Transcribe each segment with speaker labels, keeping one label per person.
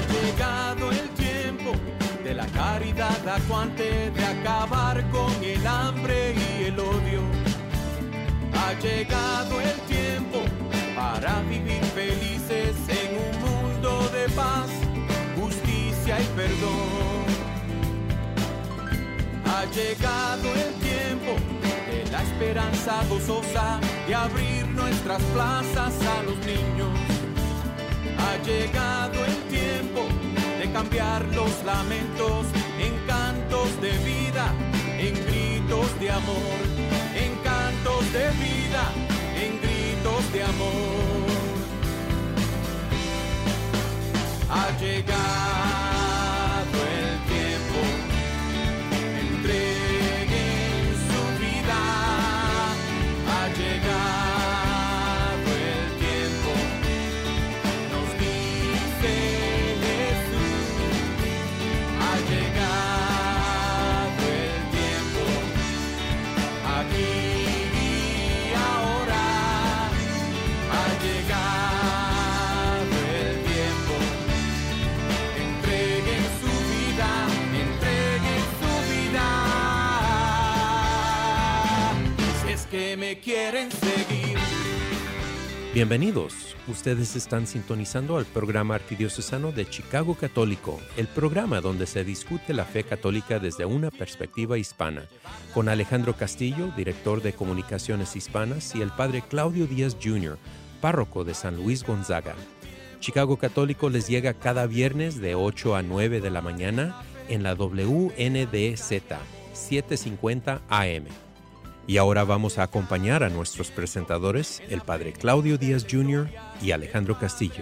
Speaker 1: llegado el tiempo de la caridad acuante, de acabar con el hambre y el odio. Ha llegado el tiempo para vivir felices en un mundo de paz, justicia y perdón. Ha llegado el tiempo de la esperanza gozosa, de abrir nuestras plazas a los niños. Ha llegado el tiempo de cambiar los lamentos en cantos de vida, en gritos de amor, en cantos de vida, en gritos de amor. Ha llegado el tiempo, entreguen su vida. Ha llegado el tiempo, nos dice Jesús. Ha llegado el tiempo, aquí y ahora. Ha llegado el tiempo, entreguen su vida, entreguen su vida. Si es que me quieren seguir.
Speaker 2: Bienvenidos. Ustedes están sintonizando al programa arquidiocesano de Chicago Católico, el programa donde se discute la fe católica desde una perspectiva hispana, con Alejandro Castillo, director de Comunicaciones Hispanas, y el padre Claudio Díaz Jr., párroco de San Luis Gonzaga. Chicago Católico les llega cada viernes de 8 a 9 de la mañana en la WNDZ 750 AM. Y ahora vamos a acompañar a nuestros presentadores, el padre Claudio Díaz Jr. y Alejandro Castillo.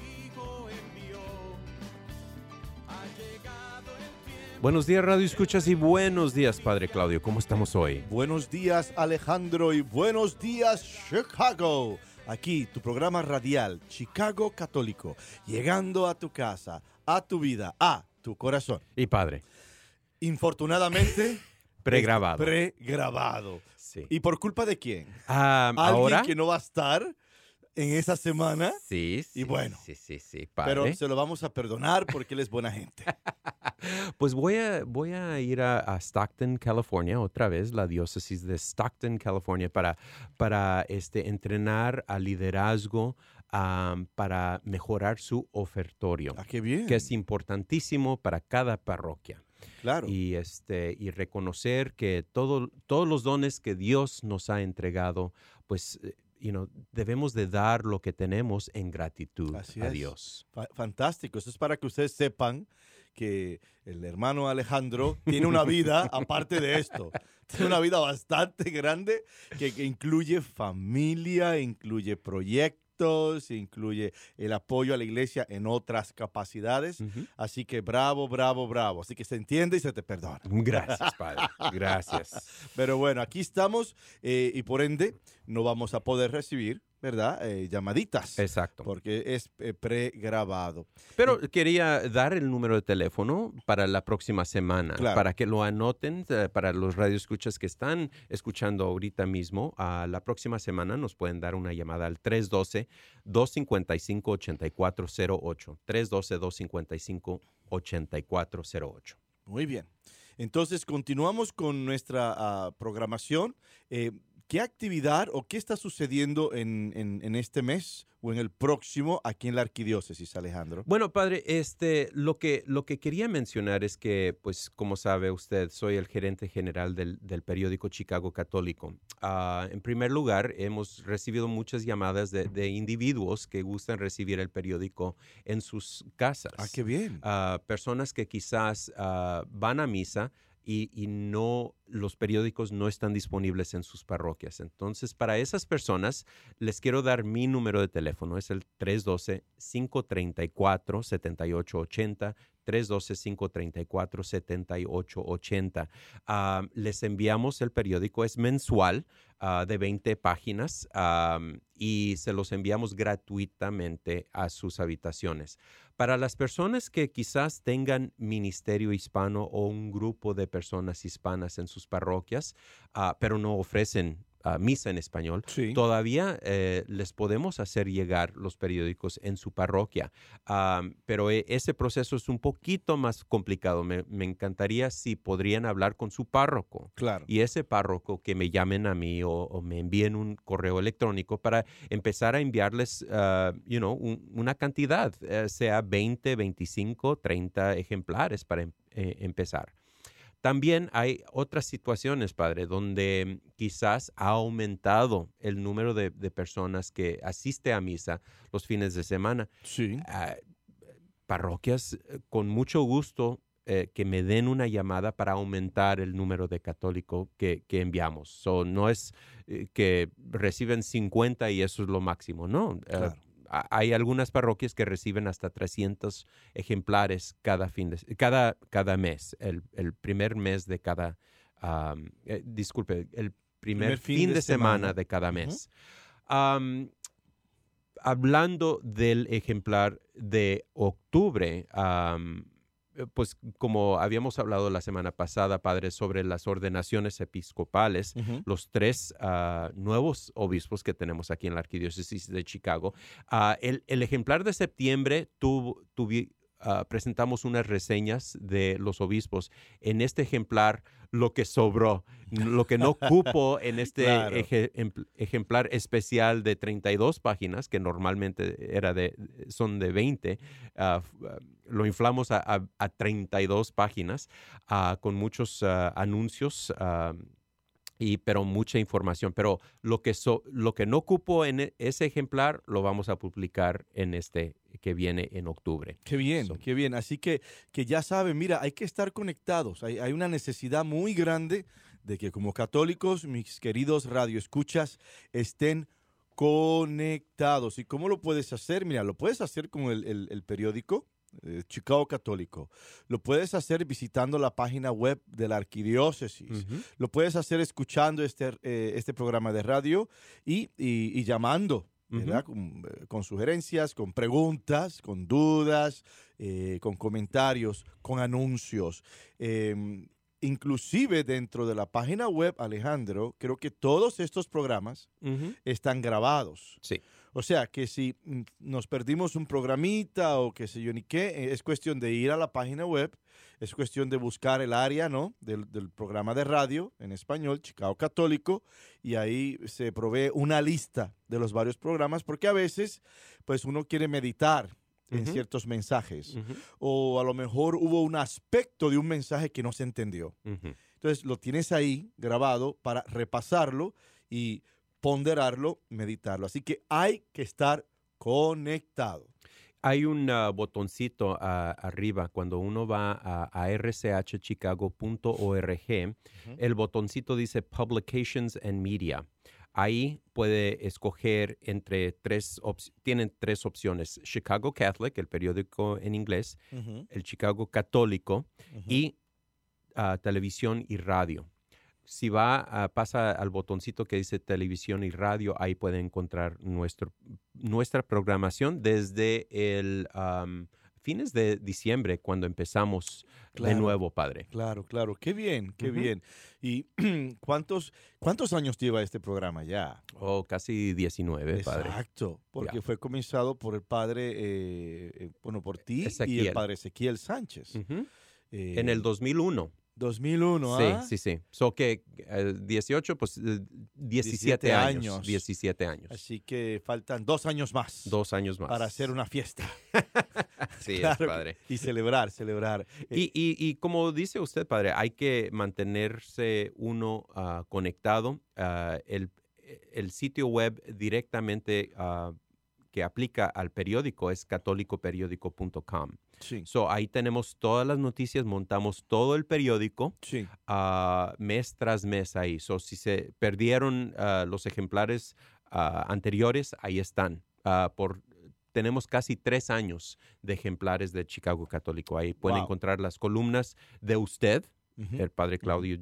Speaker 2: Buenos días, Radio Escuchas, y buenos días, padre Claudio. ¿Cómo estamos hoy?
Speaker 3: Buenos días, Alejandro, y buenos días, Chicago. Aquí, tu programa radial, Chicago Católico, llegando a tu casa, a tu vida, a tu corazón.
Speaker 2: Y padre.
Speaker 3: Infortunadamente...
Speaker 2: Pregrabado.
Speaker 3: Pregrabado.
Speaker 2: Sí.
Speaker 3: ¿Y por culpa de quién?
Speaker 2: ¿Alguien
Speaker 3: ¿Alguien que no va a estar en esa semana?
Speaker 2: Sí,
Speaker 3: Y bueno,
Speaker 2: sí, padre.
Speaker 3: pero se lo vamos a perdonar porque él es buena gente.
Speaker 2: Pues voy a ir a Stockton, California, otra vez, la diócesis de Stockton, California, para entrenar al liderazgo, para mejorar su ofertorio.
Speaker 3: ¡Ah, qué bien!
Speaker 2: Que es importantísimo para cada parroquia.
Speaker 3: Claro.
Speaker 2: Y reconocer que todos los dones que Dios nos ha entregado, pues, debemos de dar lo que tenemos en gratitud a Dios.
Speaker 3: Fantástico. Eso es para que ustedes sepan que el hermano Alejandro tiene una vida aparte de esto. Tiene una vida bastante grande que incluye familia, incluye proyectos, incluye el apoyo a la iglesia en otras capacidades.
Speaker 2: Uh-huh.
Speaker 3: Así que bravo, bravo, bravo. Así que se entiende y se te perdona.
Speaker 2: Gracias, padre. Gracias.
Speaker 3: Pero bueno, aquí estamos y por ende no vamos a poder recibir, ¿verdad? Llamaditas.
Speaker 2: Exacto.
Speaker 3: Porque es pregrabado.
Speaker 2: Pero quería dar el número de teléfono para la próxima semana,
Speaker 3: claro,
Speaker 2: para que lo anoten, para los radioescuchas que están escuchando ahorita mismo. La próxima semana nos pueden dar una llamada al 312-255-8408. 312-255-8408.
Speaker 3: Muy bien. Entonces, continuamos con nuestra programación. ¿Qué actividad o qué está sucediendo en este mes o en el próximo aquí en la arquidiócesis, Alejandro?
Speaker 2: Bueno, padre, lo que quería mencionar es que, pues, como sabe usted, soy el gerente general del periódico Chicago Católico. En primer lugar, hemos recibido muchas llamadas de individuos que gustan recibir el periódico en sus casas.
Speaker 3: ¡Ah, qué bien!
Speaker 2: Personas que quizás van a misa y los periódicos no están disponibles en sus parroquias. Entonces, para esas personas, les quiero dar mi número de teléfono. Es el 312-534-7880, 312-534-7880. Les enviamos el periódico, es mensual, de 20 páginas, y se los enviamos gratuitamente a sus habitaciones. Para las personas que quizás tengan ministerio hispano o un grupo de personas hispanas en sus parroquias, pero no ofrecen Misa en Español,
Speaker 3: Sí.
Speaker 2: todavía les podemos hacer llegar los periódicos en su parroquia. Pero ese proceso es un poquito más complicado. Me encantaría si podrían hablar con su párroco.
Speaker 3: Claro.
Speaker 2: Y ese párroco que me llamen a mí o me envíen un correo electrónico para empezar a enviarles, una cantidad, sea 20, 25, 30 ejemplares para empezar. También hay otras situaciones, padre, donde quizás ha aumentado el número de personas que asiste a misa los fines de semana.
Speaker 3: Sí.
Speaker 2: Parroquias con mucho gusto que me den una llamada para aumentar el número de católicos que enviamos. So, no es que reciben 50 y eso es lo máximo, no.
Speaker 3: Claro.
Speaker 2: Hay algunas parroquias que reciben hasta 300 ejemplares cada mes, el primer mes de cada, el primer fin de semana de cada mes. Hablando del ejemplar de octubre, pues como habíamos hablado la semana pasada, padre, sobre las ordenaciones episcopales, los 3 nuevos obispos que tenemos aquí en la Arquidiócesis de Chicago, el ejemplar de septiembre presentamos unas reseñas de los obispos. En este ejemplar, lo que sobró, lo que no cupo en este
Speaker 3: Claro.
Speaker 2: ejemplar especial de 32 páginas, que normalmente son de 20, lo inflamos a 32 páginas con muchos anuncios, pero mucha información. Pero lo que no cupo en ese ejemplar lo vamos a publicar en este que viene en octubre.
Speaker 3: Qué bien, qué bien. Así que ya saben, mira, hay que estar conectados. Hay una necesidad muy grande de que como católicos, mis queridos radioescuchas, estén conectados. ¿Y cómo lo puedes hacer? Mira, lo puedes hacer con el periódico Chicago Católico. Lo puedes hacer visitando la página web de la Arquidiócesis. Lo puedes hacer escuchando este programa de radio y llamando, ¿verdad? Con sugerencias, con preguntas, con dudas, con comentarios, con anuncios. Inclusive dentro de la página web, Alejandro, creo que todos estos programas están grabados.
Speaker 2: Sí.
Speaker 3: O sea, que si nos perdimos un programita o qué sé yo ni qué, es cuestión de ir a la página web, es cuestión de buscar el área, ¿no?, del programa de radio en español, Chicago Católico, y ahí se provee una lista de los varios programas, porque a veces, pues, uno quiere meditar en ciertos mensajes, o a lo mejor hubo un aspecto de un mensaje que no se entendió. Entonces, lo tienes ahí grabado para repasarlo y ponderarlo, meditarlo. Así que hay que estar conectado.
Speaker 2: Hay un botoncito arriba cuando uno va a rchchicago.org. El botoncito dice Publications and Media. Ahí puede escoger entre tienen 3 opciones. Chicago Catholic, el periódico en inglés, el Chicago Católico y televisión y radio. Si pasa al botoncito que dice televisión y radio, ahí puede encontrar nuestra programación desde el fines de diciembre, cuando empezamos de nuevo, padre.
Speaker 3: Claro, claro. Qué bien, qué bien. ¿Y cuántos años lleva este programa ya?
Speaker 2: Oh, casi 19, padre.
Speaker 3: Exacto, porque fue comenzado por el padre, por ti
Speaker 2: Ezequiel.
Speaker 3: y el padre Ezequiel Sánchez.
Speaker 2: En el 2001.
Speaker 3: 2001,
Speaker 2: Sí. So que 18, pues 17 años. 17 años.
Speaker 3: Así que faltan 2 años más.
Speaker 2: 2 años más.
Speaker 3: Para hacer una fiesta.
Speaker 2: Sí,
Speaker 3: claro,
Speaker 2: es padre.
Speaker 3: Y celebrar.
Speaker 2: Y como dice usted, padre, hay que mantenerse uno conectado. El sitio web directamente que aplica al periódico es catolicoperiódico.com.
Speaker 3: Sí.
Speaker 2: So, ahí tenemos todas las noticias, montamos todo el periódico
Speaker 3: Sí.
Speaker 2: Mes tras mes ahí. So, si se perdieron los ejemplares anteriores, ahí están. Tenemos casi 3 años de ejemplares de Chicago Católico. Ahí pueden encontrar las columnas de usted, el padre Claudio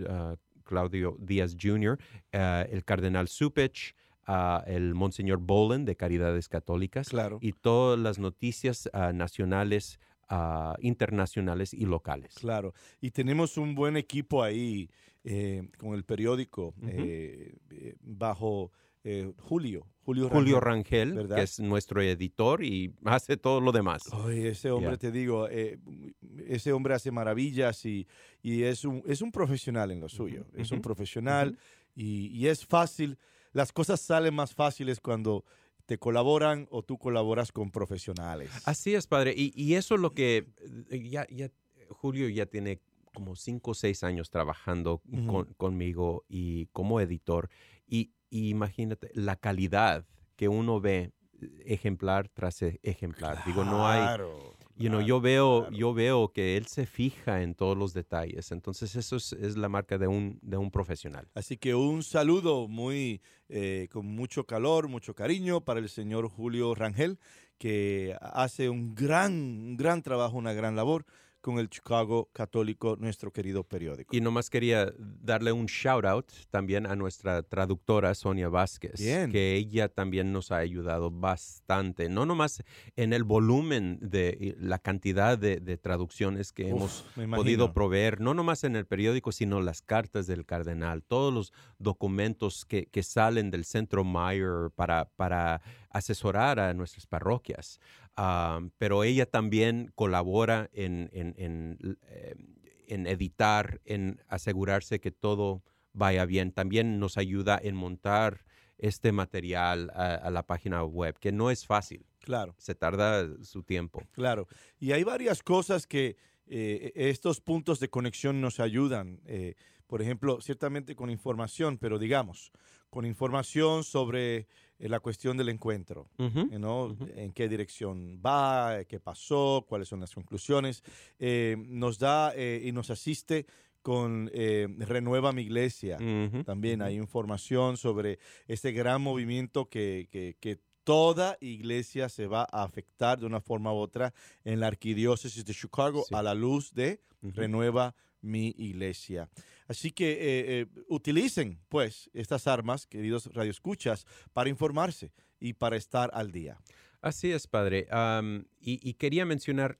Speaker 2: Díaz Jr., el cardenal Supich, el Monseñor Boland de Caridades Católicas,
Speaker 3: Claro.
Speaker 2: y todas las noticias nacionales, internacionales y locales.
Speaker 3: Claro. Y tenemos un buen equipo ahí con el periódico bajo Julio
Speaker 2: Rangel,
Speaker 3: ¿verdad?
Speaker 2: que es nuestro editor y hace todo lo demás.
Speaker 3: Oye, ese hombre, te digo, ese hombre hace maravillas y es un profesional en lo suyo. Es un profesional y es fácil. Las cosas salen más fáciles cuando te colaboran o tú colaboras con profesionales.
Speaker 2: Así es, padre. Y eso es lo que Julio ya tiene como 5 o 6 años trabajando conmigo y como editor. Y imagínate la calidad que uno ve ejemplar tras ejemplar.
Speaker 3: Claro,
Speaker 2: Digo, no hay... yo veo que él se fija en todos los detalles. Entonces, eso es la marca de un profesional.
Speaker 3: Así que un saludo con mucho calor, mucho cariño para el señor Julio Rangel, que hace un gran trabajo, una gran labor con el Chicago Católico, nuestro querido periódico.
Speaker 2: Y nomás quería darle un shout out también a nuestra traductora Sonia Vázquez, que ella también nos ha ayudado bastante, no nomás en el volumen de la cantidad de traducciones que hemos podido proveer, no nomás en el periódico, sino las cartas del cardenal, todos los documentos que salen del Centro Meyer para asesorar a nuestras parroquias. Pero ella también colabora en editar, en asegurarse que todo vaya bien. También nos ayuda en montar este material a la página web, que no es fácil.
Speaker 3: Claro.
Speaker 2: Se tarda su tiempo.
Speaker 3: Claro. Y hay varias cosas que estos puntos de conexión nos ayudan. Por ejemplo, ciertamente con información, pero digamos, con información sobre la cuestión del encuentro, en qué dirección va, qué pasó, cuáles son las conclusiones. Nos da y nos asiste con Renueva mi Iglesia. También hay información sobre este gran movimiento que toda iglesia se va a afectar de una forma u otra en la arquidiócesis de Chicago a la luz de Renueva mi Iglesia. Así que utilicen, pues, estas armas, queridos radioescuchas, para informarse y para estar al día.
Speaker 2: Así es, padre. Y quería mencionar,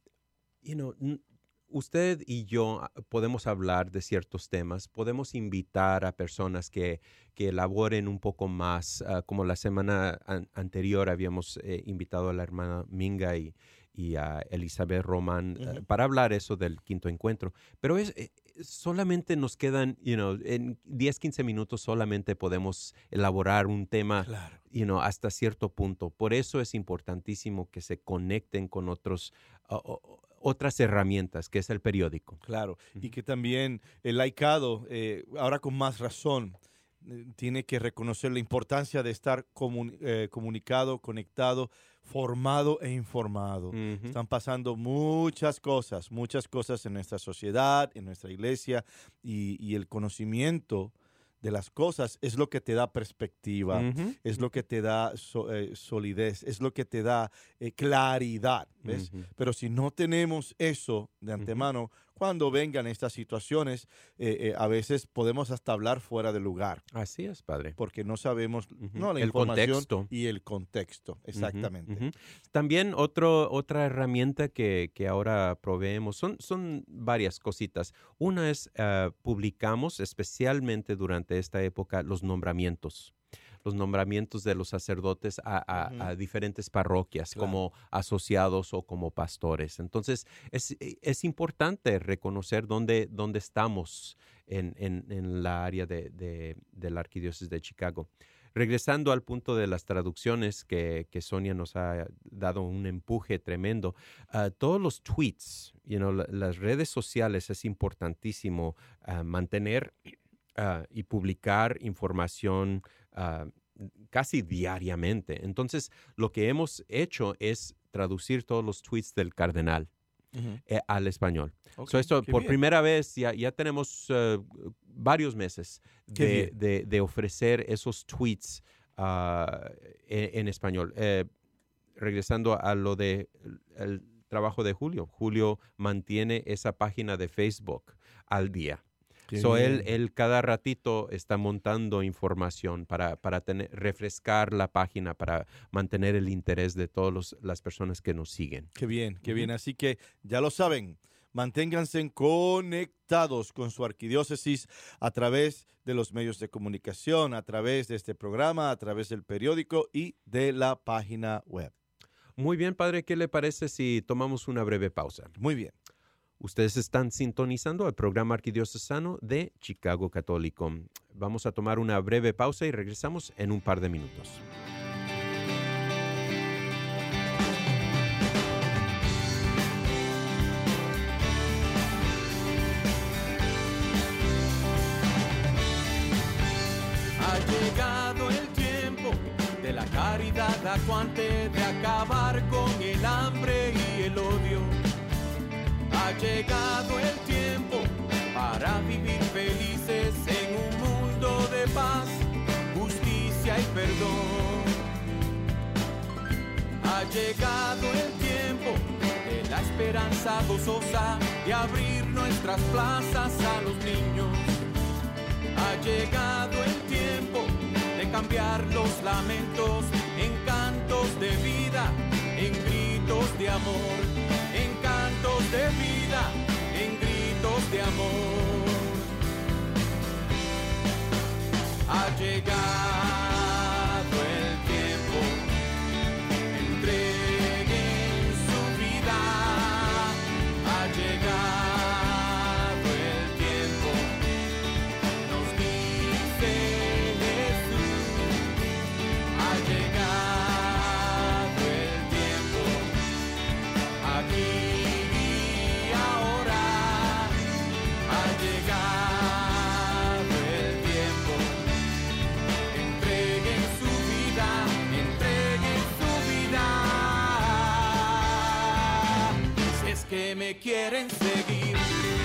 Speaker 2: usted y yo podemos hablar de ciertos temas, podemos invitar a personas que elaboren un poco más, como la semana anterior habíamos invitado a la hermana Minga y a Elizabeth Román para hablar eso del quinto encuentro. Pero solamente nos quedan, en 10, 15 minutos solamente podemos elaborar un tema, claro, hasta cierto punto. Por eso es importantísimo que se conecten con otras herramientas, que es el periódico.
Speaker 3: Claro, y que también el laicado, ahora con más razón, tiene que reconocer la importancia de estar comunicado, conectado, formado e informado. Están pasando muchas cosas en nuestra sociedad, en nuestra iglesia, y el conocimiento de las cosas es lo que te da perspectiva, es lo que te da solidez, es lo que te da claridad, ¿ves? Pero si no tenemos eso de antemano, cuando vengan estas situaciones, a veces podemos hasta hablar fuera de lugar.
Speaker 2: Así es, padre.
Speaker 3: Porque no sabemos la
Speaker 2: el
Speaker 3: información
Speaker 2: contexto.
Speaker 3: Y el contexto, exactamente.
Speaker 2: También otra herramienta que ahora proveemos son varias cositas. Una es, publicamos especialmente durante esta época los nombramientos de los sacerdotes a diferentes parroquias, claro, como asociados o como pastores. Entonces, es importante reconocer dónde estamos en la área de la Arquidiócesis de Chicago. Regresando al punto de las traducciones que Sonia nos ha dado un empuje tremendo, todos los tweets, las redes sociales, es importantísimo mantener y publicar información casi diariamente. Entonces, lo que hemos hecho es traducir todos los tweets del cardenal al español. Okay, esto por primera vez ya tenemos varios meses de ofrecer esos tweets en español. Regresando a lo de el trabajo de Julio. Julio mantiene esa página de Facebook al día. Él cada ratito está montando información para refrescar la página, para mantener el interés de todas las personas que nos siguen.
Speaker 3: Qué bien, qué bien. Así que ya lo saben, Manténganse conectados con su arquidiócesis a través de los medios de comunicación, a través de este programa, a través del periódico y de la página web.
Speaker 2: Muy bien, padre, ¿qué le parece si tomamos una breve pausa?
Speaker 3: Muy bien.
Speaker 2: Ustedes están sintonizando el programa arquidiocesano de Chicago Católico. Vamos a tomar una breve pausa y regresamos en un par de minutos.
Speaker 1: Ha llegado el tiempo de la caridad acuante, de acabar con el hambre y el odio. Ha llegado el tiempo para vivir felices en un mundo de paz, justicia y perdón. Ha llegado el tiempo de la esperanza gozosa, de abrir nuestras plazas a los niños. Ha llegado el tiempo de cambiar los lamentos en cantos de vida, en gritos de amor, en cantos de vida, en gritos de amor. Ha llegado el tiempo, entreguen su vida. Ha llegado el tiempo, nos dice Jesús. Ha llegado el tiempo, aquí y ahora. Ha llegado el tiempo, entreguen su vida, entreguen su vida. Si es que me quieren seguir.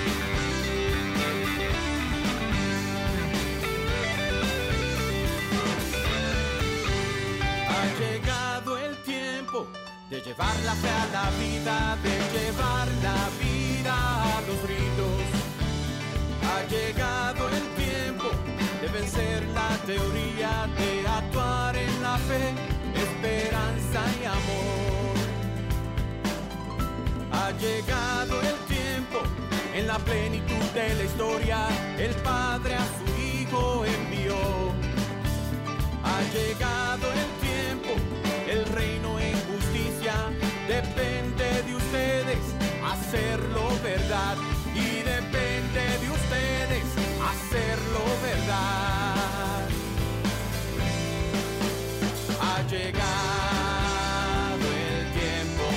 Speaker 1: Ha llegado el tiempo de llevar la fe a la vida, de llevar la vida a los ritos. Ha llegado el tiempo de vencer la teoría, de actuar en la fe, esperanza y amor. Ha llegado el tiempo, en la plenitud de la historia, el Padre a su Hijo envió. Ha llegado el tiempo, el reino en justicia, depende de ustedes hacerlo verdad. Y depende de ustedes hacerlo verdad. Ha llegado el tiempo,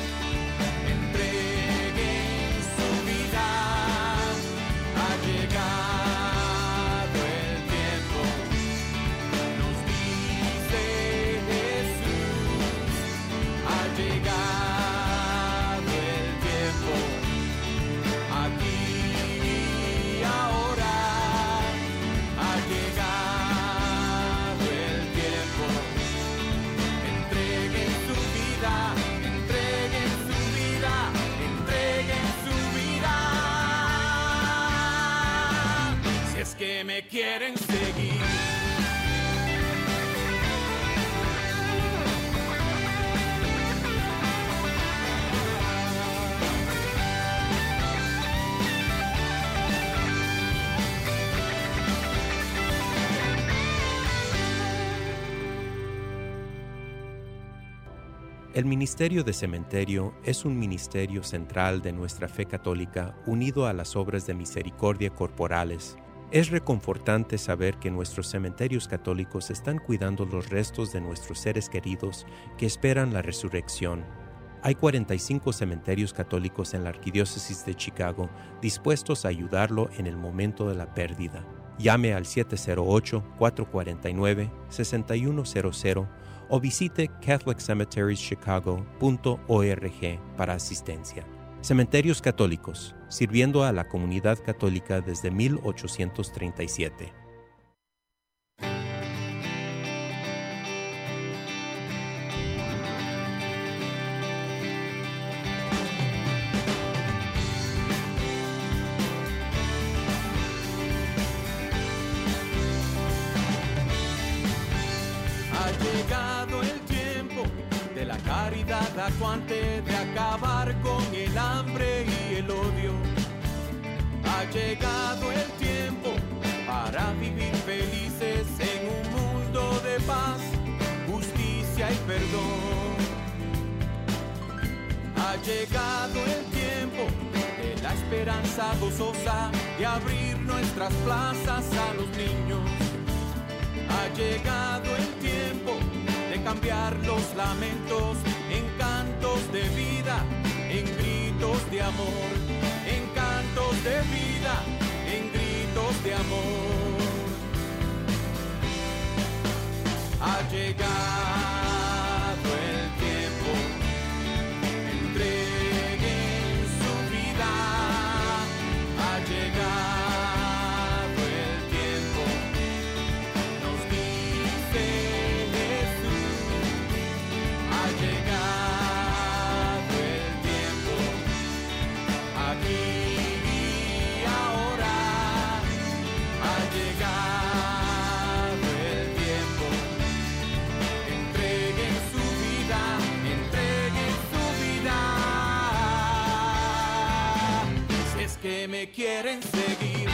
Speaker 1: entreguen su vida. Ha llegado el tiempo, nos dice Jesús. Ha llegado el tiempo, aquí y ahora. Ha llegado el tiempo, entreguen su vida, entreguen su vida, entreguen su vida. Si es que me quieren seguir.
Speaker 2: El Ministerio de Cementerio es un ministerio central de nuestra fe católica unido a las obras de misericordia corporales. Es reconfortante saber que nuestros cementerios católicos están cuidando los restos de nuestros seres queridos que esperan la resurrección. Hay 45 cementerios católicos en la Arquidiócesis de Chicago dispuestos a ayudarlo en el momento de la pérdida. Llame al 708-449-6100 o visite catholiccemeterieschicago.org para asistencia. Cementerios Católicos, sirviendo a la comunidad católica desde 1837.
Speaker 1: Ha llegado el tiempo de la caridad Navidad actuante de acabar con el hambre y el odio. Ha llegado el tiempo para vivir felices en un mundo de paz, justicia y perdón. Ha llegado el tiempo de la esperanza gozosa de abrir nuestras plazas a los niños. Ha llegado el tiempo de cambiar los lamentos en cantos de vida, en gritos de amor, en cantos de vida, en gritos de amor. Ha llegado el tiempo, entreguen su vida. Ha llegado el tiempo, nos dice Jesús. Ha llegado el tiempo, aquí y ahora. Ha llegado el tiempo, entreguen su vida, entreguen su vida. Si es que me quieren seguir.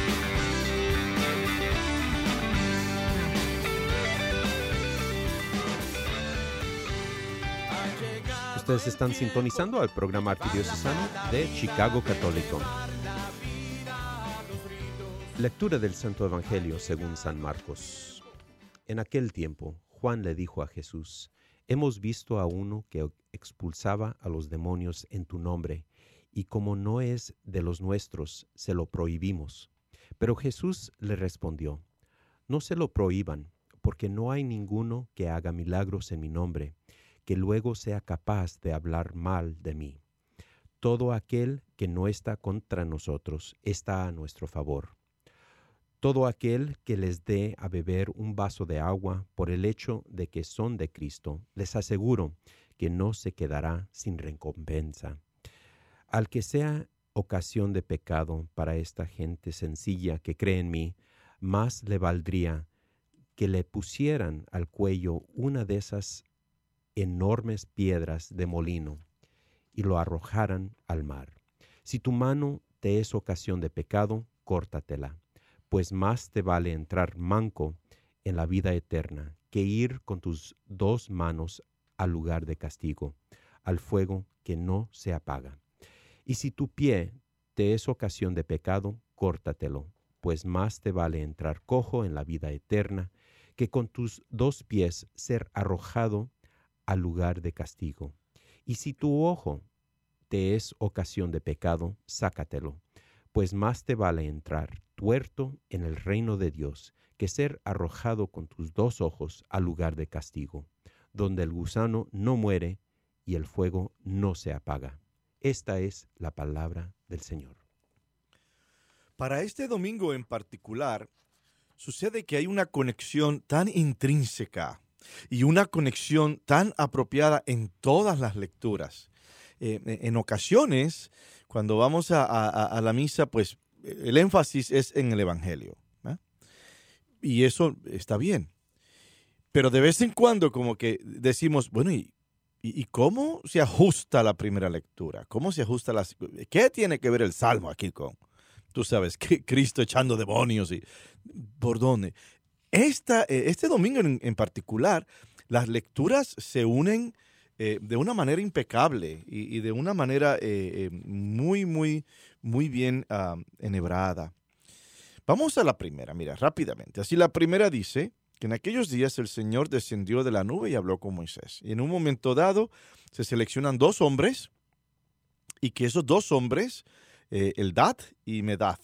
Speaker 1: Ha llegado
Speaker 2: Ustedes están
Speaker 1: el tiempo
Speaker 2: sintonizando al programa arquidiocesano de Chicago Católico.
Speaker 1: la vida a los gritos.
Speaker 2: Lectura del Santo Evangelio según San Marcos. En aquel tiempo, Juan le dijo a Jesús: Hemos visto a uno que expulsaba a los demonios en tu nombre, y como no es de los nuestros, se lo prohibimos. Pero Jesús le respondió: No se lo prohíban, porque no hay ninguno que haga milagros en mi nombre, que luego sea capaz de hablar mal de mí. Todo aquel que no está contra nosotros está a nuestro favor. Todo aquel que les dé a beber un vaso de agua por el hecho de que son de Cristo, les aseguro que no se quedará sin recompensa. Al que sea ocasión de pecado para esta gente sencilla que cree en mí, más le valdría que le pusieran al cuello una de esas enormes piedras de molino y lo arrojaran al mar. Si tu mano te es ocasión de pecado, córtatela, pues más te vale entrar manco en la vida eterna que ir con tus dos manos al lugar de castigo, al fuego que no se apaga. Y si tu pie te es ocasión de pecado, córtatelo, pues más te vale entrar cojo en la vida eterna que con tus dos pies ser arrojado al lugar de castigo. Y si tu ojo te es ocasión de pecado, sácatelo, pues más te vale entrar tuerto en el reino de Dios que ser arrojado con tus dos ojos al lugar de castigo, donde el gusano no muere y el fuego no se apaga. Esta es la palabra del Señor.
Speaker 3: Para este domingo en particular, sucede que hay una conexión tan intrínseca y una conexión tan apropiada en todas las lecturas. En ocasiones, cuando vamos a la misa, pues el énfasis es en el Evangelio, ¿eh? Y eso está bien. Pero de vez en cuando como que decimos, bueno, ¿y cómo se ajusta la primera lectura? ¿Cómo se ajusta ¿Qué tiene que ver el Salmo aquí con, tú sabes, que Cristo echando demonios y por dónde? Este domingo en particular, las lecturas se unen de una manera impecable y de una manera muy, muy, muy bien enhebrada. Vamos a la primera, mira, rápidamente. Así la primera dice que en aquellos días el Señor descendió de la nube y habló con Moisés. Y en un momento dado se seleccionan dos hombres y que esos dos hombres, Eldad y Medad,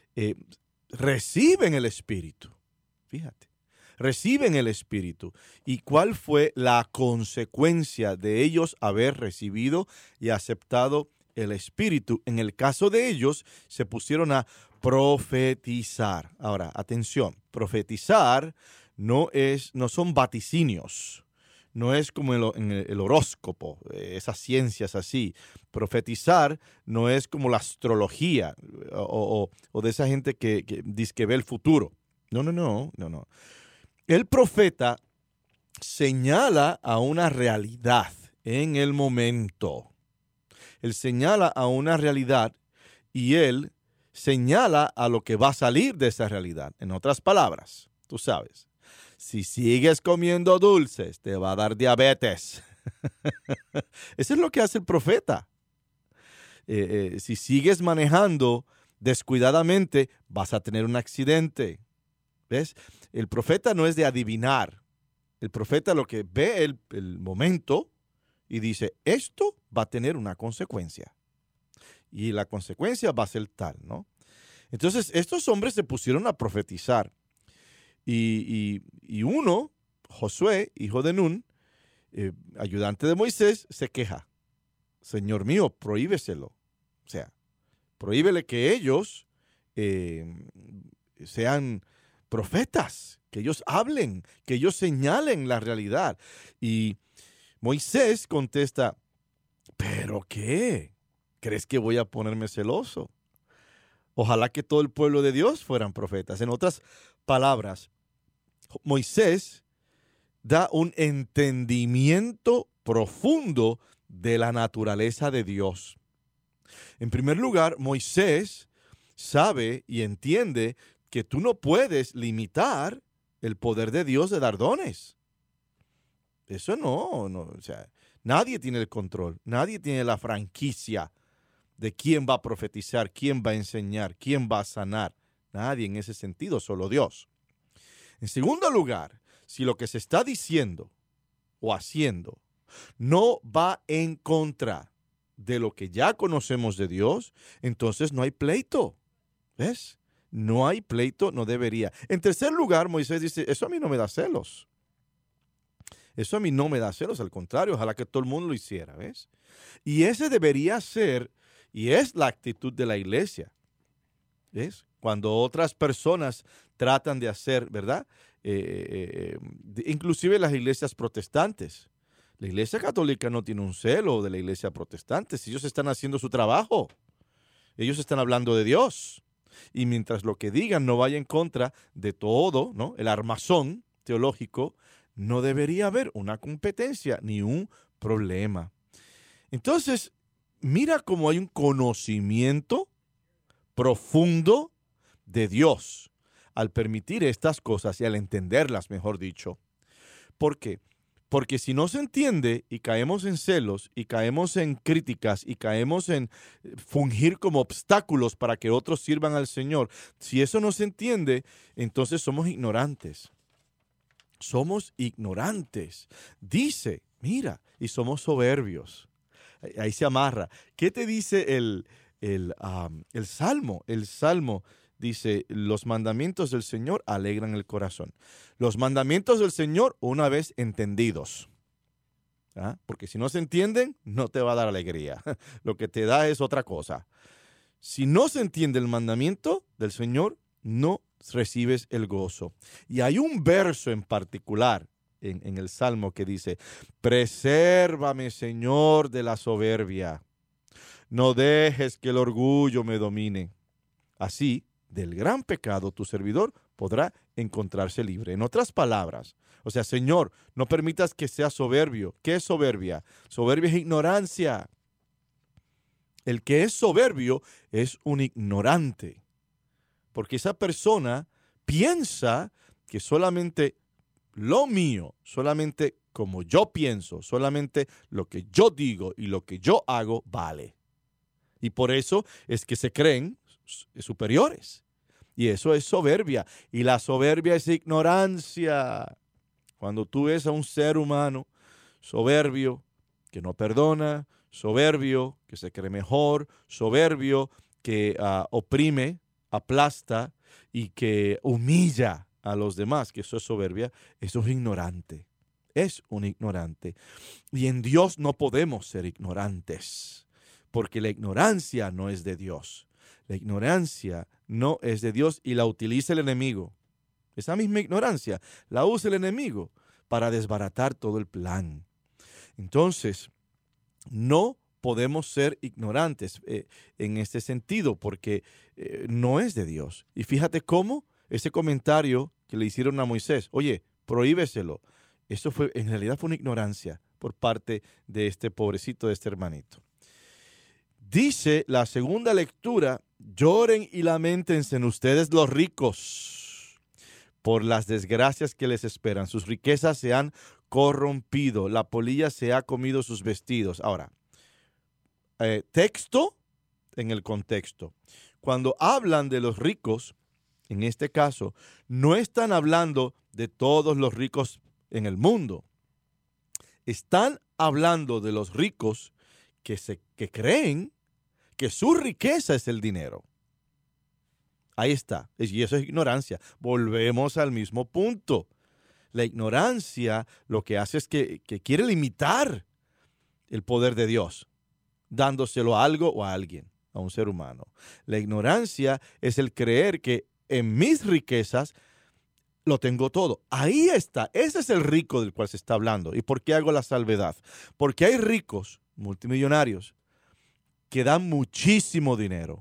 Speaker 3: reciben el Espíritu. Fíjate, reciben el Espíritu. ¿Y cuál fue la consecuencia de ellos haber recibido y aceptado el Espíritu? En el caso de ellos, se pusieron a profetizar. Ahora, atención, profetizar no son vaticinios, no es como en el horóscopo, esas ciencias así. Profetizar no es como la astrología o de esa gente que dice que ve el futuro. No. El profeta señala a una realidad en el momento. Él señala a una realidad y él señala a lo que va a salir de esa realidad. En otras palabras, tú sabes, si sigues comiendo dulces, te va a dar diabetes. Eso es lo que hace el profeta. Si sigues manejando descuidadamente, vas a tener un accidente. ¿Ves? El profeta no es de adivinar. El profeta lo que ve el momento y dice, esto va a tener una consecuencia. Y la consecuencia va a ser tal, ¿no? Entonces, estos hombres se pusieron a profetizar. Y uno, Josué, hijo de Nun, ayudante de Moisés, se queja. Señor mío, prohíbeselo. O sea, prohíbele que ellos sean profetas, que ellos hablen, que ellos señalen la realidad. Y Moisés contesta, ¿pero qué? ¿Crees que voy a ponerme celoso? Ojalá que todo el pueblo de Dios fueran profetas. En otras palabras, Moisés da un entendimiento profundo de la naturaleza de Dios. En primer lugar, Moisés sabe y entiende que tú no puedes limitar el poder de Dios de dar dones. Eso no, o sea, nadie tiene el control, nadie tiene la franquicia de quién va a profetizar, quién va a enseñar, quién va a sanar. Nadie en ese sentido, solo Dios. En segundo lugar, si lo que se está diciendo o haciendo no va en contra de lo que ya conocemos de Dios, entonces no hay pleito. ¿Ves? No hay pleito, no debería. En tercer lugar, Moisés dice, eso a mí no me da celos. Eso a mí no me da celos, al contrario, ojalá que todo el mundo lo hiciera, ¿ves? Y ese debería ser, y es la actitud de la iglesia, ¿ves? Cuando otras personas tratan de hacer, ¿verdad? Inclusive las iglesias protestantes. La iglesia católica no tiene un celo de la iglesia protestante. Si ellos están haciendo su trabajo, ellos están hablando de Dios. Y mientras lo que digan no vaya en contra de todo, ¿no? El armazón teológico, no debería haber una competencia ni un problema. Entonces, mira cómo hay un conocimiento profundo de Dios al permitir estas cosas y al entenderlas, mejor dicho. ¿Por qué? Porque si no se entiende y caemos en celos y caemos en críticas y caemos en fungir como obstáculos para que otros sirvan al Señor, si eso no se entiende, entonces somos ignorantes. Somos ignorantes. Dice, mira, y somos soberbios. Ahí se amarra. ¿Qué te dice el Salmo? El Salmo dice, los mandamientos del Señor alegran el corazón. Los mandamientos del Señor una vez entendidos. ¿Ah? Porque si no se entienden, no te va a dar alegría. Lo que te da es otra cosa. Si no se entiende el mandamiento del Señor, no recibes el gozo. Y hay un verso en particular en el Salmo que dice, presérvame, Señor, de la soberbia. No dejes que el orgullo me domine. Así, del gran pecado, tu servidor podrá encontrarse libre. En otras palabras, o sea, Señor, no permitas que sea soberbio. ¿Qué es soberbia? Soberbia es ignorancia. El que es soberbio es un ignorante. Porque esa persona piensa que solamente lo mío, solamente como yo pienso, solamente lo que yo digo y lo que yo hago vale. Y por eso es que se creen superiores. Y eso es soberbia. Y la soberbia es ignorancia. Cuando tú ves a un ser humano soberbio, que no perdona, soberbio, que se cree mejor, soberbio, que oprime, aplasta y que humilla a los demás, que eso es soberbia, eso es ignorante. Es un ignorante. Y en Dios no podemos ser ignorantes, porque la ignorancia no es de Dios. La ignorancia no es de Dios y la utiliza el enemigo. Esa misma ignorancia la usa el enemigo para desbaratar todo el plan. Entonces, no podemos ser ignorantes en este sentido porque no es de Dios. Y fíjate cómo ese comentario que le hicieron a Moisés, oye, prohíbeselo. Eso en realidad fue una ignorancia. por parte de este pobrecito, de este hermanito. Dice la segunda lectura: lloren y lamentense ustedes los ricos por las desgracias que les esperan. Sus riquezas se han corrompido, la polilla se ha comido sus vestidos. Ahora, texto en el contexto. Cuando hablan de los ricos, en este caso, no están hablando de todos los ricos en el mundo. Están hablando de los ricos que creen que su riqueza es el dinero. Ahí está. Y eso es ignorancia. Volvemos al mismo punto. La ignorancia lo que hace es que quiere limitar el poder de Dios, dándoselo a algo o a alguien, a un ser humano. La ignorancia es el creer que en mis riquezas lo tengo todo. Ahí está. Ese es el rico del cual se está hablando. ¿Y por qué hago la salvedad? Porque hay ricos multimillonarios que dan muchísimo dinero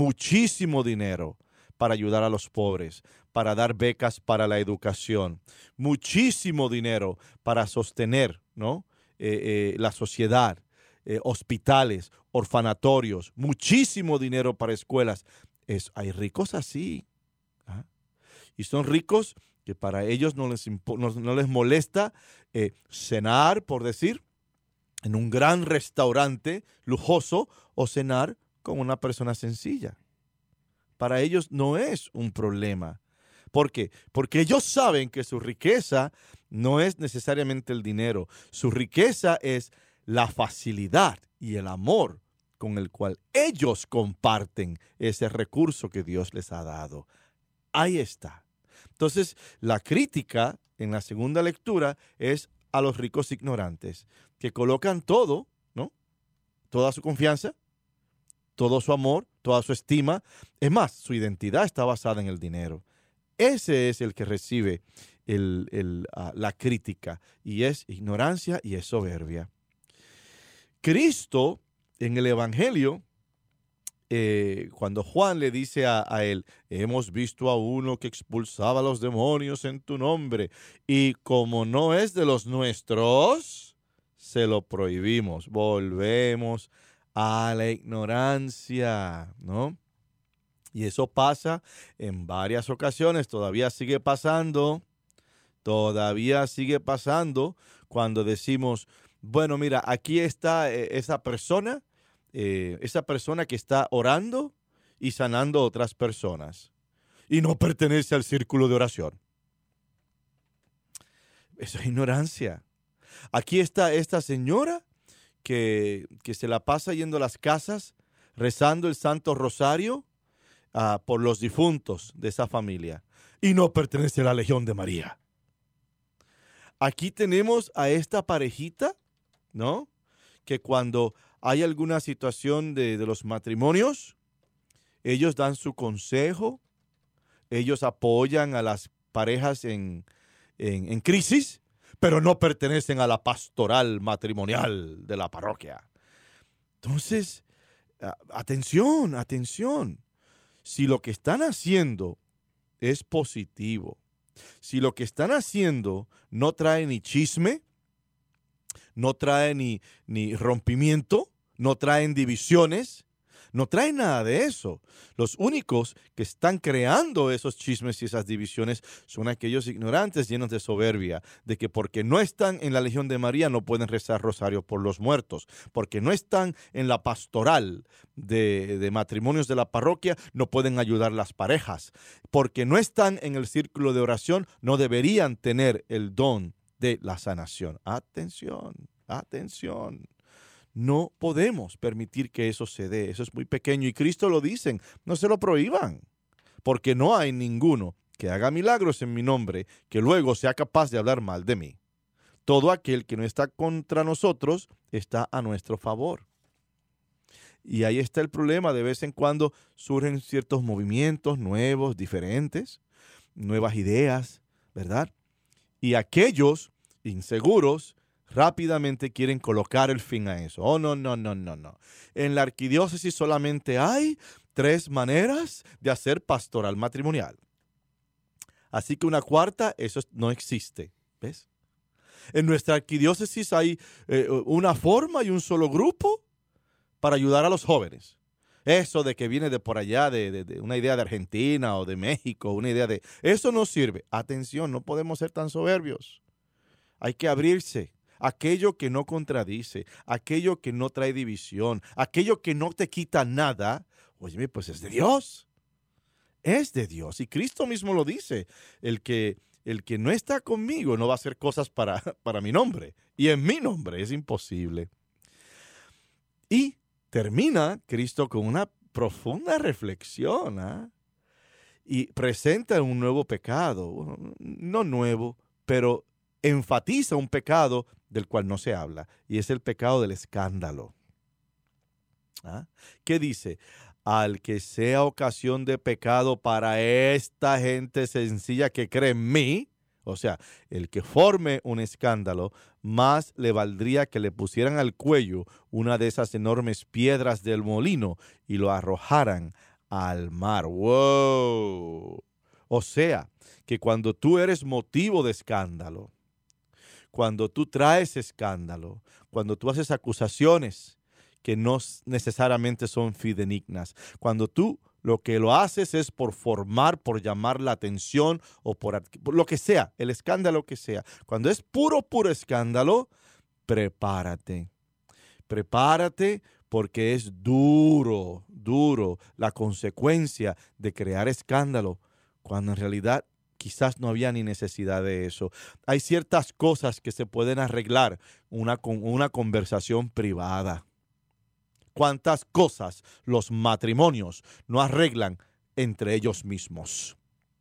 Speaker 3: para ayudar a los pobres, para dar becas para la educación, muchísimo dinero para sostener, ¿no? La sociedad, hospitales, orfanatorios, muchísimo dinero para escuelas. Hay ricos así. ¿Ah? Y son ricos que para ellos no les molesta cenar, por decir, en un gran restaurante lujoso o cenar con una persona sencilla. Para ellos no es un problema. ¿Por qué? Porque ellos saben que su riqueza no es necesariamente el dinero. Su riqueza es la facilidad y el amor con el cual ellos comparten ese recurso que Dios les ha dado. Ahí está. Entonces, la crítica en la segunda lectura es a los ricos ignorantes, que colocan todo, ¿no? Toda su confianza, todo su amor, toda su estima. Es más, su identidad está basada en el dinero. Ese es el que recibe la crítica, y es ignorancia y es soberbia. Cristo, en el Evangelio, cuando Juan le dice a él: hemos visto a uno que expulsaba a los demonios en tu nombre, y como no es de los nuestros, se lo prohibimos. Volvemos a la ignorancia, ¿no? Y eso pasa en varias ocasiones, todavía sigue pasando cuando decimos: bueno, mira, aquí está esa persona que está orando y sanando a otras personas, y no pertenece al círculo de oración. Eso es ignorancia. Aquí está esta señora que se la pasa yendo a las casas rezando el Santo Rosario por los difuntos de esa familia, y no pertenece a la Legión de María. Aquí tenemos a esta parejita, ¿no? Que cuando hay alguna situación de los matrimonios, ellos dan su consejo, ellos apoyan a las parejas en crisis, pero no pertenecen a la pastoral matrimonial de la parroquia. Entonces, atención. Si lo que están haciendo es positivo, si lo que están haciendo no trae ni chisme, no trae ni rompimiento, no traen divisiones, no trae nada de eso. Los únicos que están creando esos chismes y esas divisiones son aquellos ignorantes llenos de soberbia, de que porque no están en la Legión de María no pueden rezar rosario por los muertos, porque no están en la pastoral de matrimonios de la parroquia no pueden ayudar las parejas, porque no están en el círculo de oración no deberían tener el don de la sanación. Atención. No podemos permitir que eso se dé. Eso es muy pequeño. Y Cristo lo dice, no se lo prohíban. Porque no hay ninguno que haga milagros en mi nombre que luego sea capaz de hablar mal de mí. Todo aquel que no está contra nosotros está a nuestro favor. Y ahí está el problema. De vez en cuando surgen ciertos movimientos nuevos, diferentes, nuevas ideas, ¿verdad? Y aquellos inseguros rápidamente quieren colocar el fin a eso. Oh, no. En la arquidiócesis solamente hay 3 maneras de hacer pastoral matrimonial. Así que una cuarta, eso no existe. ¿Ves? En nuestra arquidiócesis hay una forma y un solo grupo para ayudar a los jóvenes. Eso de que viene de por allá, de una idea de Argentina o de México, una idea de... Eso no sirve. Atención, no podemos ser tan soberbios. Hay que abrirse. Aquello que no contradice, aquello que no trae división, aquello que no te quita nada, oye, pues es de Dios. Es de Dios. Y Cristo mismo lo dice. El que no está conmigo no va a hacer cosas para mi nombre. Y en mi nombre es imposible. Y termina Cristo con una profunda reflexión, ¿eh? Y presenta un nuevo pecado. No nuevo, pero enfatiza un pecado del cual no se habla. Y es el pecado del escándalo. ¿Ah? ¿Qué dice? Al que sea ocasión de pecado para esta gente sencilla que cree en mí, o sea, el que forme un escándalo, más le valdría que le pusieran al cuello una de esas enormes piedras del molino y lo arrojaran al mar. ¡Wow! O sea, que cuando tú eres motivo de escándalo, cuando tú traes escándalo, cuando tú haces acusaciones que no necesariamente son fidedignas, cuando tú lo que lo haces es por formar, por llamar la atención o por lo que sea, el escándalo que sea. Cuando es puro escándalo, prepárate. Prepárate porque es duro la consecuencia de crear escándalo, cuando en realidad quizás no había ni necesidad de eso. Hay ciertas cosas que se pueden arreglar con una conversación privada. ¿Cuántas cosas los matrimonios no arreglan entre ellos mismos?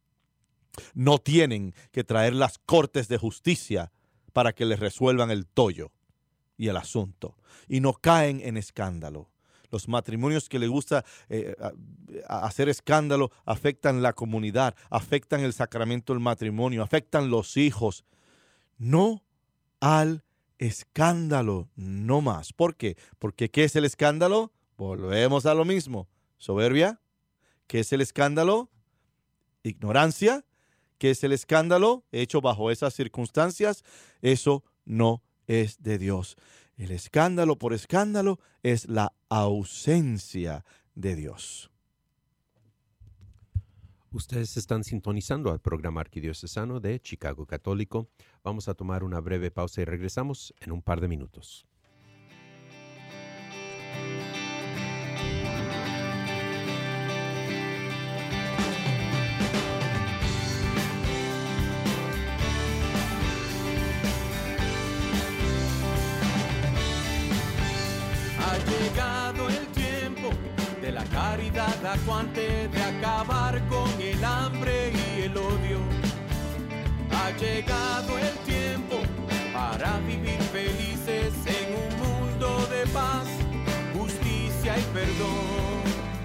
Speaker 3: No tienen que traer las cortes de justicia para que les resuelvan el tollo y el asunto. Y no caen en escándalo. Los matrimonios que les gusta hacer escándalo afectan la comunidad, afectan el sacramento del matrimonio, afectan los hijos. No al escándalo, no más. ¿Por qué? Porque ¿qué es el escándalo? Volvemos a lo mismo. Soberbia. ¿Qué es el escándalo? Ignorancia. ¿Qué es el escándalo hecho bajo esas circunstancias? Eso no es de Dios. El escándalo por escándalo es la ausencia de Dios.
Speaker 2: Ustedes están sintonizando al programa arquidiocesano de Chicago Católico. Vamos a tomar una breve pausa y regresamos en un par de minutos.
Speaker 1: Ha llegado el tiempo de la caridad acuante, de acabar con el hambre y el odio. Ha llegado el tiempo para vivir felices en un mundo de paz, justicia y perdón.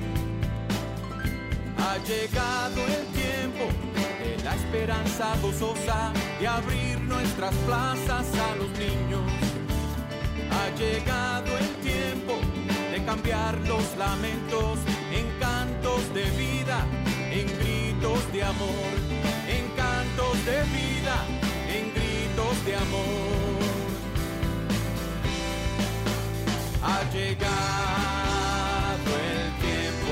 Speaker 1: Ha llegado el tiempo de la esperanza gozosa, de abrir nuestras plazas a los niños. Ha llegado el tiempo de cambiar los lamentos en cantos de vida, en gritos de amor, en cantos de vida, en gritos de amor. Ha llegado el tiempo,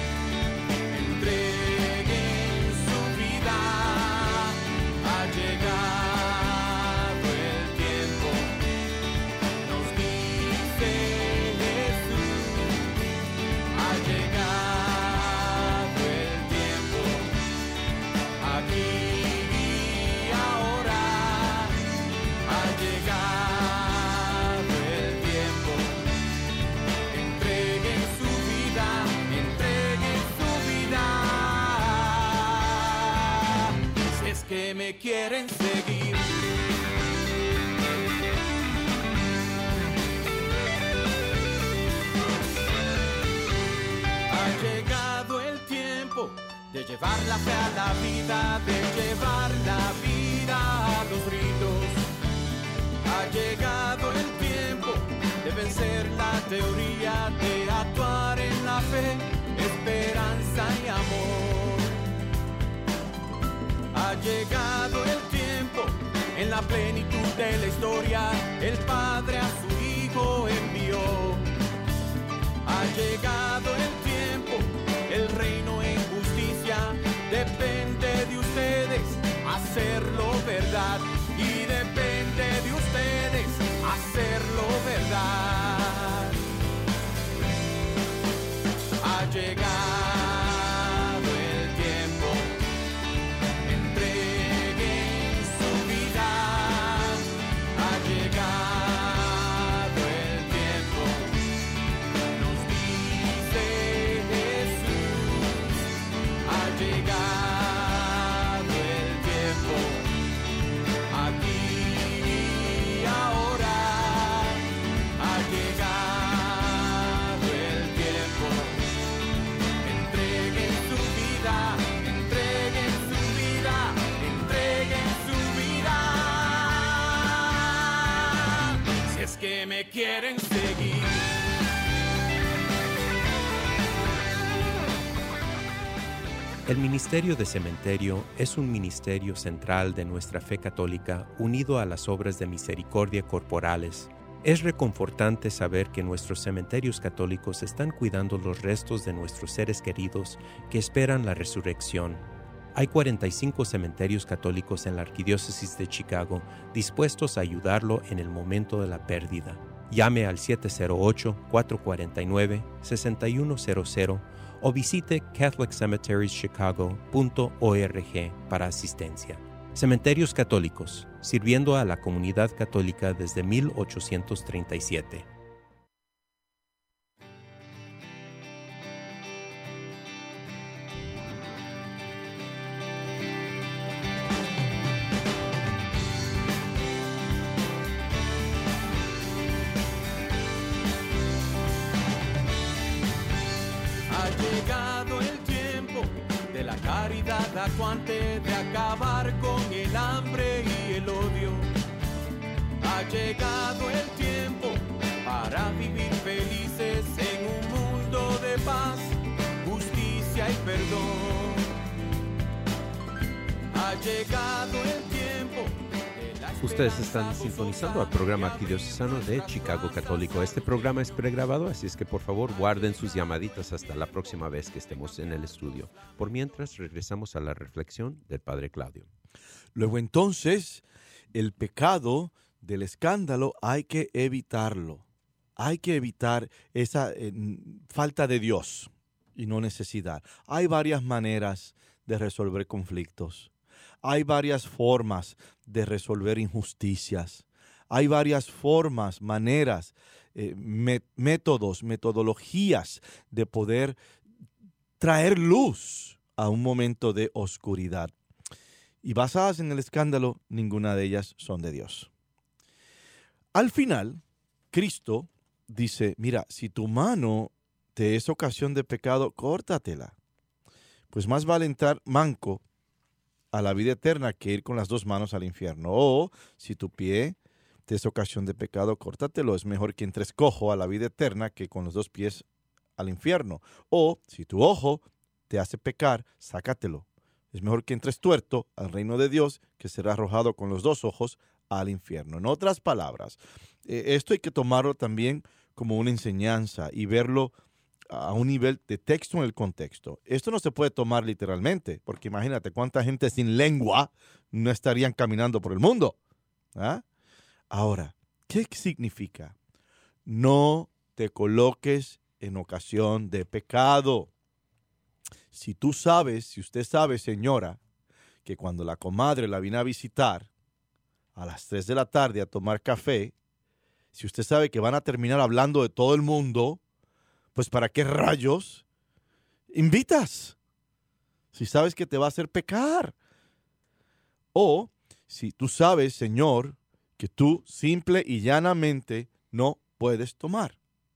Speaker 1: entreguen su vida. Ha llegado el tiempo, nos dice Jesús. Ha llegado el tiempo, aquí y ahora. Ha llegado el tiempo, entreguen su vida, entreguen su vida. Si es que me quieren seguir. Ha llegado el tiempo de llevar la fe a la vida, de llevar la vida a los ritos. Ha llegado el tiempo de vencer la teoría, de actuar en la fe, esperanza y amor. Ha llegado el tiempo En la plenitud de la historia, el Padre a su Hijo envió. Ha llegado el tiempo, el reino en justicia. Depende de ustedes hacerlo verdad. Y depende de ustedes hacerlo verdad. Ha llegado el tiempo. Entreguen su vida. Ha llegado el tiempo. Nos dice Jesús. Ha llegado el tiempo. Aquí y ahora. Ha llegado el tiempo. Entreguen su vida, entreguen su vida, entreguen su vida. Si es que me quieren seguir.
Speaker 2: El Ministerio de Cementerio es un ministerio central de nuestra fe católica unido a las obras de misericordia corporales. Es reconfortante saber que nuestros cementerios católicos están cuidando los restos de nuestros seres queridos que esperan la resurrección. Hay 45 cementerios católicos en la Arquidiócesis de Chicago dispuestos a ayudarlo en el momento de la pérdida. Llame al 708-449-6100 o visite catholiccemeterieschicago.org para asistencia. Cementerios Católicos, sirviendo a la comunidad católica desde 1837.
Speaker 1: Ha llegado el tiempo de la caridad acuante, de acabar con el hambre y el odio. Ha llegado el tiempo para vivir felices en un mundo de paz, justicia y perdón. Ha llegado el tiempo.
Speaker 2: Ustedes están sintonizando al programa arquidiocesano de Chicago Católico. Este programa es pregrabado, así es que por favor guarden sus llamaditas hasta la próxima vez que estemos en el estudio. Por mientras, regresamos a la reflexión del Padre Claudio.
Speaker 3: Luego entonces, el pecado del escándalo hay que evitarlo. Hay que evitar esa falta de Dios y no necesidad. Hay varias maneras de resolver conflictos. Hay varias formas de resolver injusticias. Hay varias formas, maneras, métodos, metodologías de poder traer luz a un momento de oscuridad. Y basadas en el escándalo, ninguna de ellas son de Dios. Al final, Cristo dice, mira, si tu mano te es ocasión de pecado, córtatela. Pues más vale entrar manco a la vida eterna que ir con las dos manos al infierno. O si tu pie te es ocasión de pecado, córtatelo. Es mejor que entres cojo a la vida eterna que con los dos pies al infierno. O si tu ojo te hace pecar, sácatelo. Es mejor que entres tuerto al reino de Dios, que será arrojado con los dos ojos al infierno. En otras palabras, esto hay que tomarlo también como una enseñanza y verlo a un nivel de texto en el contexto. Esto no se puede tomar literalmente, porque imagínate cuánta gente sin lengua no estarían caminando por el mundo. ¿Ah? Ahora, ¿qué significa? No te coloques en ocasión de pecado. Si usted sabe, señora, que cuando la comadre la vino a visitar a las 3 de la tarde a tomar café, si usted sabe que van a terminar hablando de todo el mundo, pues ¿para qué rayos invitas? Si sabes que te va a hacer pecar. O si tú sabes, Señor, que tú simple y llanamente no puedes tomar.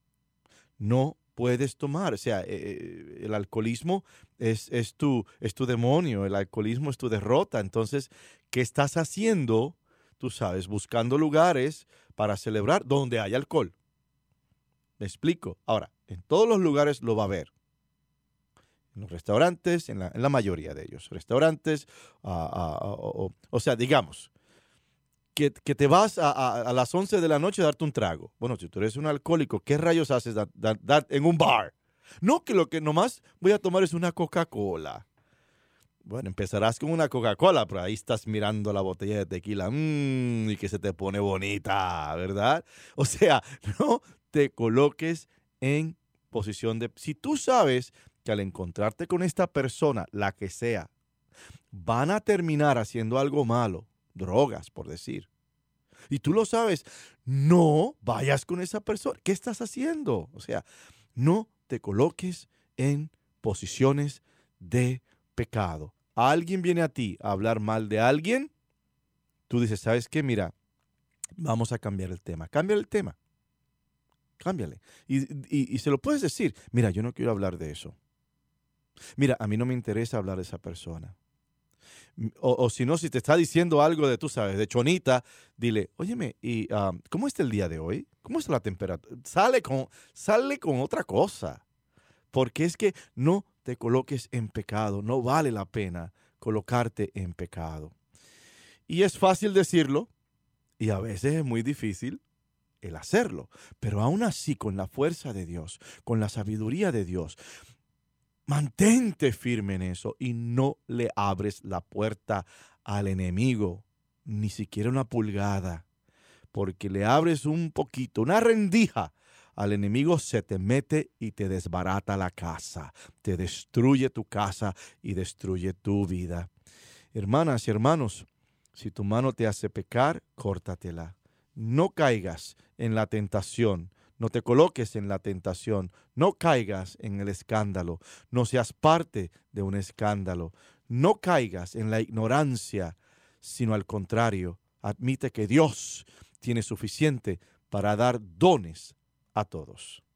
Speaker 3: No puedes tomar. O sea, el alcoholismo es tu demonio, el alcoholismo es tu derrota. Entonces, ¿qué estás haciendo? Tú sabes, buscando lugares para celebrar donde hay alcohol. ¿Me explico? Ahora, en todos los lugares lo va a haber. En los restaurantes, en la mayoría de ellos. Restaurantes, o sea, digamos, que te vas a las 11 de la noche a darte un trago. Bueno, si tú eres un alcohólico, ¿qué rayos haces en un bar? No, que lo que nomás voy a tomar es una Coca-Cola. Bueno, empezarás con una Coca-Cola, pero ahí estás mirando la botella de tequila y que se te pone bonita, ¿verdad? O sea, no te coloques en posición de... Si tú sabes que al encontrarte con esta persona, la que sea, van a terminar haciendo algo malo, drogas, por decir, y tú lo sabes, no vayas con esa persona. ¿Qué estás haciendo? O sea, no te coloques en posiciones de pecado. Alguien viene a ti a hablar mal de alguien, tú dices, ¿sabes qué? Mira, vamos a cambiar el tema. Cambia el tema. Cámbiale. Y se lo puedes decir, mira, yo no quiero hablar de eso. Mira, a mí no me interesa hablar de esa persona. O si no, si te está diciendo algo de, tú sabes, de chonita, dile, óyeme, ¿y cómo está el día de hoy? ¿Cómo está la temperatura? Sale con otra cosa. Porque es que no te coloques en pecado. No vale la pena colocarte en pecado. Y es fácil decirlo y a veces es muy difícil el hacerlo. Pero aún así, con la fuerza de Dios, con la sabiduría de Dios, mantente firme en eso y no le abres la puerta al enemigo, ni siquiera una pulgada, porque le abres un poquito, una rendija al enemigo, se te mete y te desbarata la casa, te destruye tu casa y destruye tu vida. Hermanas y hermanos, si tu mano te hace pecar, córtatela. No caigas en la tentación. No te coloques en la tentación, no caigas en el escándalo, no seas parte de un escándalo, no caigas en la ignorancia, sino al contrario, admite que Dios tiene suficiente para dar dones a todos.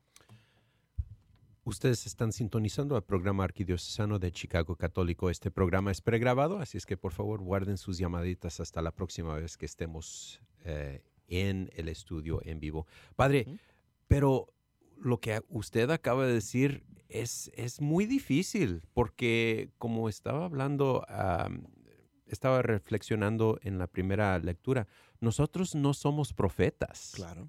Speaker 2: Ustedes están sintonizando al programa arquidiocesano de Chicago Católico. Este programa es pregrabado, así es que por favor guarden sus llamaditas hasta la próxima vez que estemos en el estudio en vivo. Padre, pero lo que usted acaba de decir es muy difícil porque como estaba hablando, estaba reflexionando en la primera lectura, nosotros no somos profetas.
Speaker 3: Claro.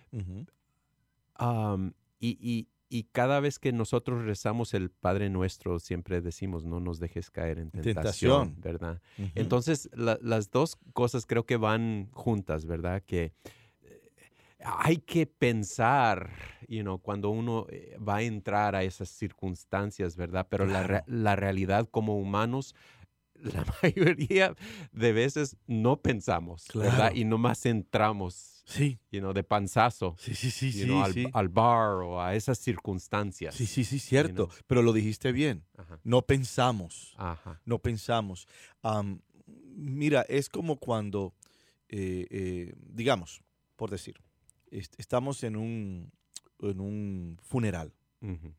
Speaker 2: Y cada vez que nosotros rezamos el Padre Nuestro, siempre decimos, no nos dejes caer en tentación. ¿Verdad? Entonces, las dos cosas creo que van juntas, ¿verdad? Que hay que pensar, cuando uno va a entrar a esas circunstancias, ¿verdad? Pero claro, la realidad como humanos, la mayoría de veces no pensamos, claro, ¿verdad? Y nomás entramos,
Speaker 3: sí,
Speaker 2: de panzazo, al bar o a esas circunstancias.
Speaker 3: Sí, cierto. Pero lo dijiste bien. Ajá. No pensamos.
Speaker 2: Ajá.
Speaker 3: No pensamos. Mira, es como cuando, digamos, por decir, estamos en un funeral.
Speaker 2: Uh-huh.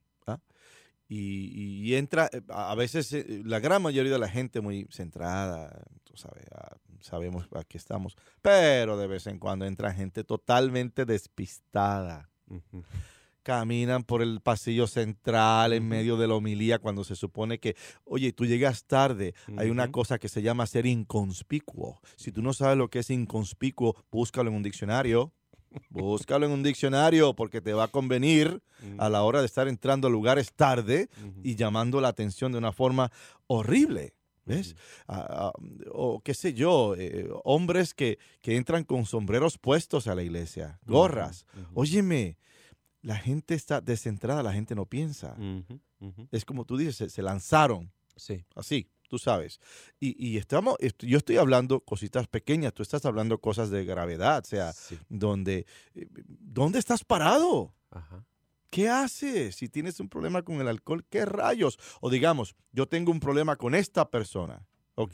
Speaker 3: Y entra, a veces la gran mayoría de la gente muy centrada, tú sabes, sabemos a qué estamos, pero de vez en cuando entra gente totalmente despistada.
Speaker 2: Uh-huh.
Speaker 3: Caminan por el pasillo central en medio de la homilía cuando se supone que, oye, tú llegas tarde. Hay una cosa que se llama ser inconspicuo. Si tú no sabes lo que es inconspicuo, búscalo en un diccionario. Búscalo en un diccionario porque te va a convenir a la hora de estar entrando a lugares tarde y llamando la atención de una forma horrible. ¿Ves? O qué sé yo, hombres que entran con sombreros puestos a la iglesia, gorras. Óyeme, la gente está descentrada, la gente no piensa. Es como tú dices, se lanzaron.
Speaker 2: Sí.
Speaker 3: Así. Tú sabes. Y yo estoy hablando cositas pequeñas, tú estás hablando cosas de gravedad, o sea, sí, ¿dónde estás parado?
Speaker 2: Ajá.
Speaker 3: ¿Qué haces? Si tienes un problema con el alcohol, ¿qué rayos? O digamos, yo tengo un problema con esta persona,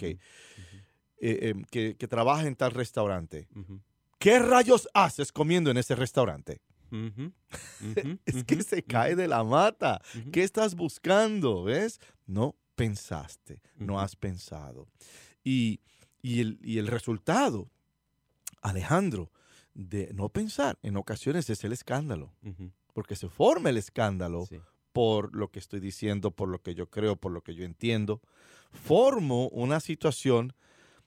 Speaker 3: que trabaja en tal restaurante. ¿Qué rayos haces comiendo en ese restaurante? Es que se cae de la mata. ¿Qué estás buscando? ¿Ves? No pensaste, no has pensado. Y el resultado, Alejandro, de no pensar en ocasiones es el escándalo. Porque se forma el escándalo, sí, por lo que estoy diciendo, por lo que yo creo, por lo que yo entiendo. Formo una situación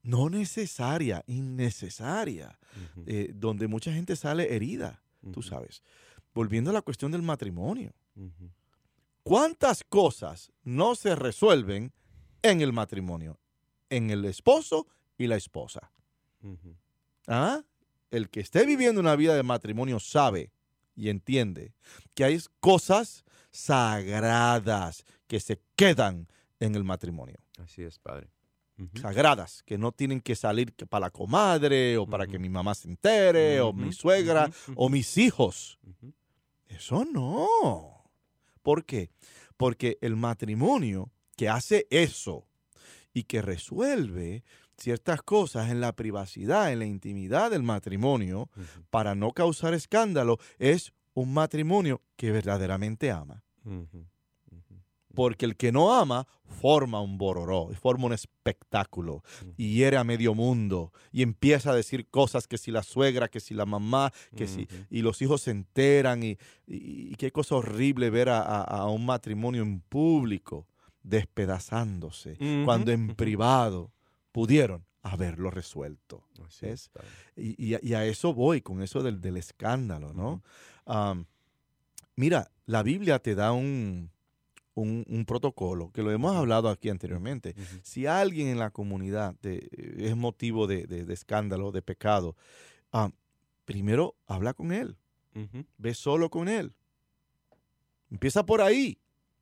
Speaker 3: no necesaria, innecesaria, donde mucha gente sale herida, tú sabes. Volviendo a la cuestión del matrimonio. ¿Cuántas cosas no se resuelven en el matrimonio? En el esposo y la esposa. ¿Ah? El que esté viviendo una vida de matrimonio sabe y entiende que hay cosas sagradas que se quedan en el matrimonio.
Speaker 2: Así es, padre.
Speaker 3: Sagradas, que no tienen que salir para la comadre o para que mi mamá se entere o mi suegra o mis hijos. Eso no. ¿Por qué? Porque el matrimonio que hace eso y que resuelve ciertas cosas en la privacidad, en la intimidad del matrimonio, para no causar escándalo, es un matrimonio que verdaderamente ama. Porque el que no ama forma un bororó, forma un espectáculo y hiere a medio mundo y empieza a decir cosas que si la suegra, que si la mamá, que si, y los hijos se enteran y qué cosa horrible ver a un matrimonio en público despedazándose cuando en privado pudieron haberlo resuelto. ¿Ves? Y a eso voy, con eso del escándalo, ¿no? Mira, la Biblia te da un protocolo, que lo hemos hablado aquí anteriormente. Si alguien en la comunidad es motivo de escándalo, de pecado, primero habla con él. Ve solo con él. Empieza por ahí.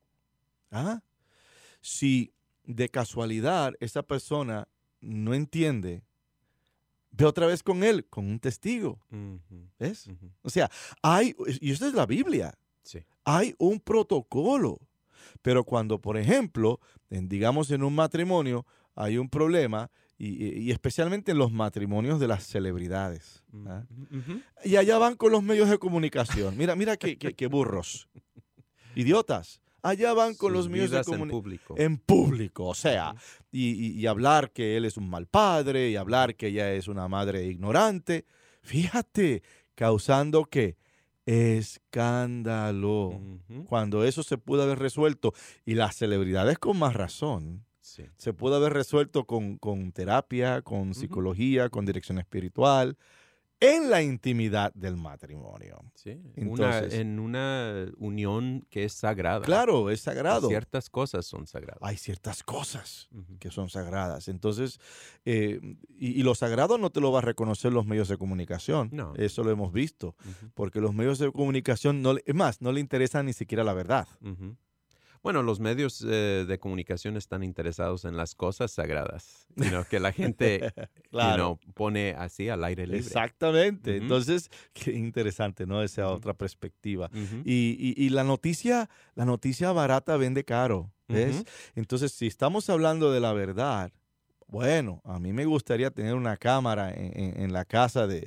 Speaker 3: Si de casualidad esa persona no entiende, ve otra vez con él, con un testigo. ¿Ves? O sea, y esto es la Biblia.
Speaker 2: Sí.
Speaker 3: Hay un protocolo. Pero cuando, por ejemplo, digamos en un matrimonio hay un problema, y especialmente en los matrimonios de las celebridades, y allá van con los medios de comunicación. Mira qué burros, idiotas. Allá van con los medios de comunicación. En público, o sea, y hablar que él es un mal padre, y hablar que ella es una madre ignorante. Fíjate, causando ¿qué? Escándalo. Cuando eso se pudo haber resuelto, y las celebridades con más razón, se pudo haber resuelto con terapia, con psicología, con dirección espiritual, en la intimidad del matrimonio.
Speaker 2: Sí,
Speaker 3: entonces,
Speaker 2: en una unión que es sagrada.
Speaker 3: Claro, es sagrado.
Speaker 2: Ciertas cosas son sagradas.
Speaker 3: Hay ciertas cosas que son sagradas. Entonces, y lo sagrado no te lo va a reconocer los medios de comunicación.
Speaker 2: No.
Speaker 3: Eso lo hemos visto. Porque los medios de comunicación, no le interesa ni siquiera la verdad.
Speaker 2: Bueno, los medios de comunicación están interesados en las cosas sagradas, que la gente
Speaker 3: claro.
Speaker 2: Pone así al aire libre.
Speaker 3: Exactamente. Entonces, qué interesante, ¿no? Esa otra perspectiva. Y la noticia barata vende caro, ¿ves? Entonces, si estamos hablando de la verdad, bueno, a mí me gustaría tener una cámara en la casa de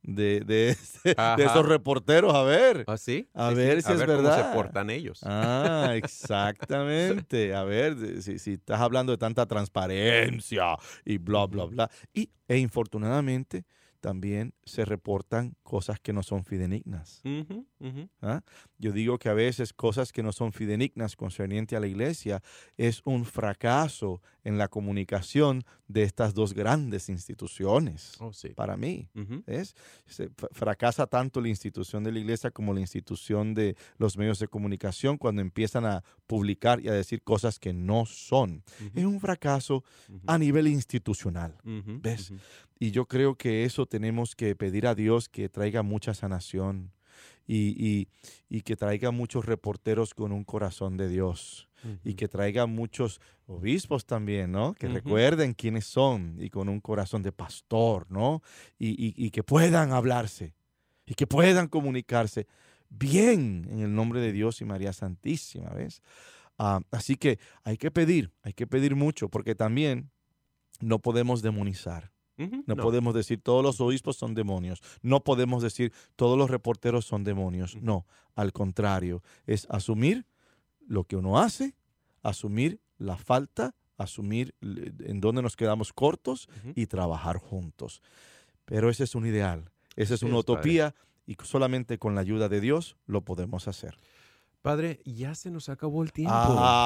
Speaker 3: esos reporteros, a ver.
Speaker 2: ¿Ah, sí?
Speaker 3: A ver si es verdad.
Speaker 2: ¿Cómo se portan ellos?
Speaker 3: Exactamente. A ver si estás hablando de tanta transparencia y bla, bla, bla. E infortunadamente también se reportan cosas que no son fidedignas. Yo digo que a veces cosas que no son fidedignas concerniente a la iglesia es un fracaso en la comunicación de estas dos grandes instituciones. Para mí. Fracasa tanto la institución de la iglesia como la institución de los medios de comunicación cuando empiezan a publicar y a decir cosas que no son. Es un fracaso a nivel institucional. ¿Ves? Y yo creo que eso tenemos que pedir a Dios que traiga mucha sanación y que traiga muchos reporteros con un corazón de Dios y que traiga muchos obispos también, ¿no? Que recuerden quiénes son y con un corazón de pastor, ¿no? Y que puedan hablarse y que puedan comunicarse bien en el nombre de Dios y María Santísima, ¿ves? Así que hay que pedir mucho porque también no podemos demonizar. No podemos decir todos los obispos son demonios. No podemos decir todos los reporteros son demonios. No, al contrario. Es asumir lo que uno hace, asumir la falta, asumir en dónde nos quedamos cortos y trabajar juntos. Pero ese es un ideal. Esa es una utopía y solamente con la ayuda de Dios lo podemos hacer.
Speaker 2: Padre, ya se nos acabó el tiempo.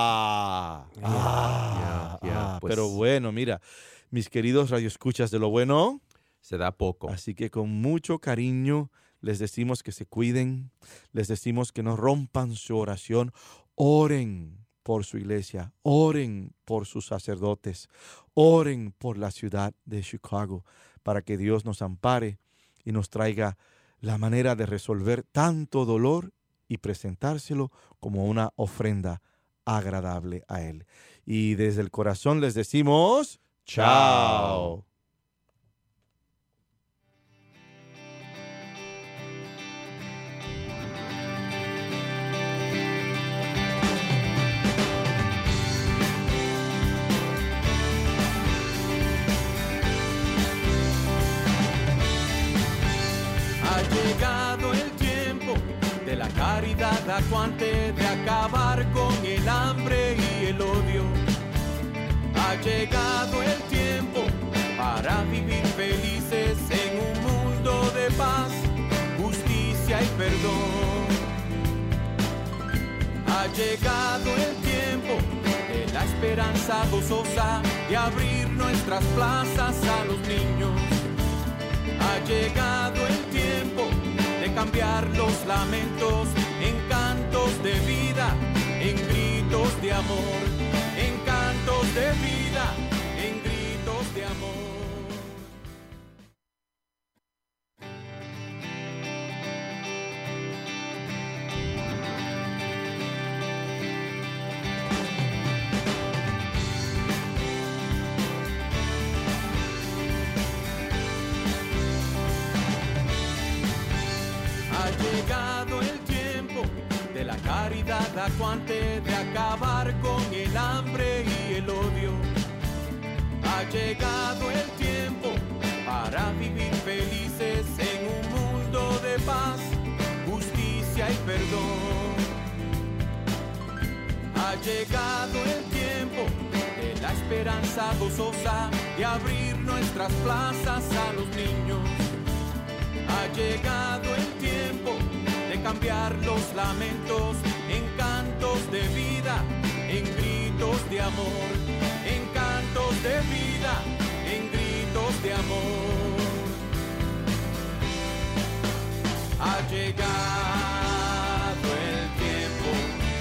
Speaker 2: Pues,
Speaker 3: pero bueno, mira, mis queridos radioescuchas de Lo Bueno,
Speaker 2: se da poco.
Speaker 3: Así que con mucho cariño les decimos que se cuiden, les decimos que no rompan su oración, oren por su iglesia, oren por sus sacerdotes, oren por la ciudad de Chicago, para que Dios nos ampare y nos traiga la manera de resolver tanto dolor y presentárselo como una ofrenda agradable a Él. Y desde el corazón les decimos, ¡chao!
Speaker 1: Ha llegado el tiempo de la caridad acuante, de acabar con el hambre y el odio. Ha llegado el tiempo para vivir felices en un mundo de paz, justicia y perdón. Ha llegado el tiempo de la esperanza gozosa, de abrir nuestras plazas a los niños. Ha llegado el tiempo de cambiar los lamentos en cantos de vida, en gritos de amor, en cantos de vida, en gritos de amor. Ha llegado el tiempo de la caridad acuante, de acabar con el hambre y el odio. Ha llegado el tiempo para vivir felices en un mundo de paz, justicia y perdón. Ha llegado el tiempo de la esperanza gozosa, de abrir nuestras plazas a los niños. Ha llegado el tiempo de cambiar los lamentos en cantos de vida, en gritos de amor, en cantos de vida, en gritos de amor. Ha llegado el tiempo,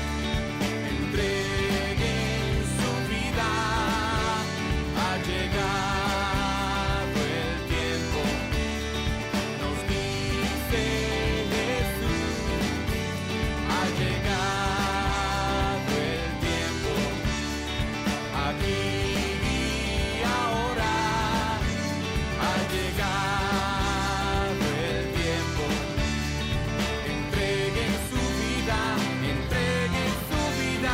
Speaker 1: entreguen su vida. Ha llegado el tiempo, nos dice Jesús. Ha llegado el tiempo, aquí y ahora. Ha llegado el tiempo, entreguen su vida, entreguen su vida.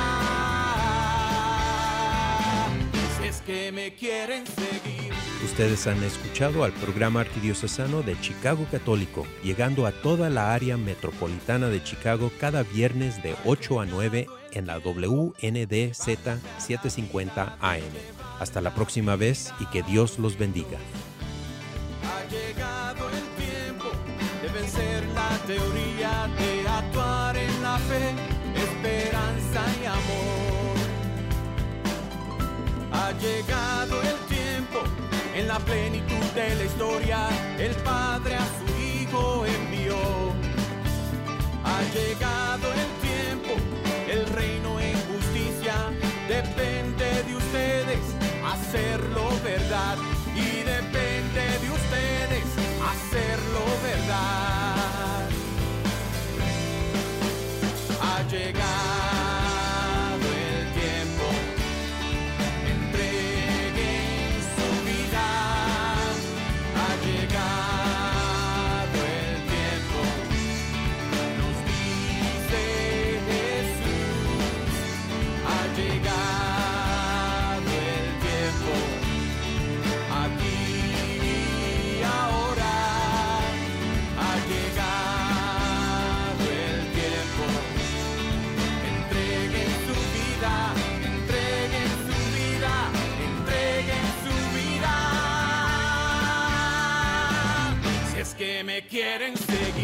Speaker 1: Si es que me quieren seguir.
Speaker 2: Ustedes han escuchado al programa arquidiocesano de Chicago Católico, llegando a toda la área metropolitana de Chicago cada viernes de 8 a 9 en la WNDZ 750 AM. Hasta la próxima vez y que Dios los bendiga.
Speaker 1: Ha llegado el tiempo de vencer la teoría, de actuar en la fe, esperanza y amor. Ha llegado el tiempo, en la plenitud de la historia, el Padre a su Hijo envió. Ha llegado el tiempo, el reino en justicia, depende de ustedes hacerlo verdad. Y depende de ustedes hacerlo verdad. Ha llegado el tiempo, entreguen su vida. Ha llegado el tiempo, nos dice Jesús. Ha llegado el tiempo, aquí y ahora. Ha llegado el tiempo, entreguen su vida, entreguen su vida, entreguen su vida. Si es que me quieren seguir.